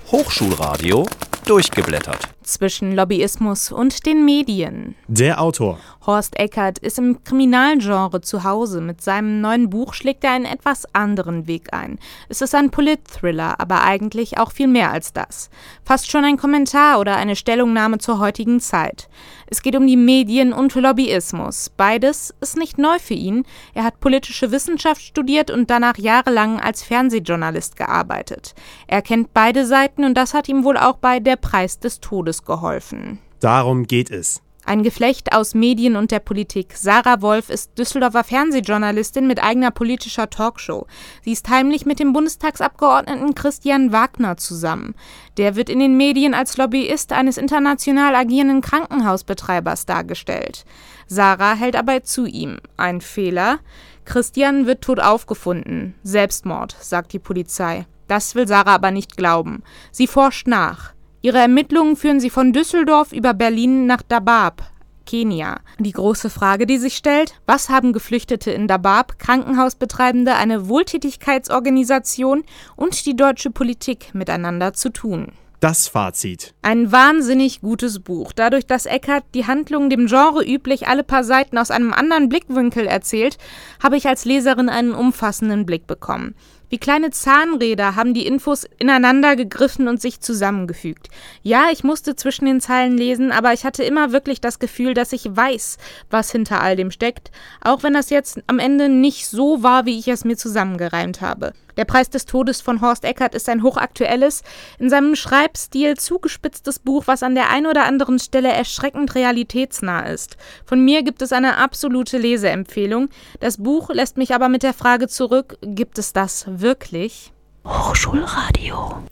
Hochschulradio durchgeblättert. Zwischen Lobbyismus und den Medien. Der Autor. Horst Eckert ist im Kriminalgenre zu Hause. Mit seinem neuen Buch schlägt er einen etwas anderen Weg ein. Es ist ein Polit-Thriller, aber eigentlich auch viel mehr als das. Fast schon ein Kommentar oder eine Stellungnahme zur heutigen Zeit. Es geht um die Medien und Lobbyismus. Beides ist nicht neu für ihn. Er hat politische Wissenschaft studiert und danach jahrelang als Fernsehjournalist gearbeitet. Er kennt beide Seiten und das hat ihm wohl auch bei Der Preis des Todes geholfen. Darum geht es. Ein Geflecht aus Medien und der Politik. Sarah Wolf ist Düsseldorfer Fernsehjournalistin mit eigener politischer Talkshow. Sie ist heimlich mit dem Bundestagsabgeordneten Christian Wagner zusammen. Der wird in den Medien als Lobbyist eines international agierenden Krankenhausbetreibers dargestellt. Sarah hält aber zu ihm. Ein Fehler? Christian wird tot aufgefunden. Selbstmord, sagt die Polizei. Das will Sarah aber nicht glauben. Sie forscht nach. Ihre Ermittlungen führen sie von Düsseldorf über Berlin nach Dadaab, Kenia. Die große Frage, die sich stellt: Was haben Geflüchtete in Dadaab, Krankenhausbetreibende, eine Wohltätigkeitsorganisation und die deutsche Politik miteinander zu tun? Das Fazit. Ein wahnsinnig gutes Buch. Dadurch, dass Eckert die Handlung dem Genre üblich alle paar Seiten aus einem anderen Blickwinkel erzählt, habe ich als Leserin einen umfassenden Blick bekommen. Wie kleine Zahnräder haben die Infos ineinander gegriffen und sich zusammengefügt. Ja, ich musste zwischen den Zeilen lesen, aber ich hatte immer wirklich das Gefühl, dass ich weiß, was hinter all dem steckt, auch wenn das jetzt am Ende nicht so war, wie ich es mir zusammengereimt habe. Der Preis des Todes von Horst Eckert ist ein hochaktuelles, in seinem Schreibstil zugespitztes Buch, was an der einen oder anderen Stelle erschreckend realitätsnah ist. Von mir gibt es eine absolute Leseempfehlung. Das Buch lässt mich aber mit der Frage zurück: Gibt es das wirklich? Hochschulradio.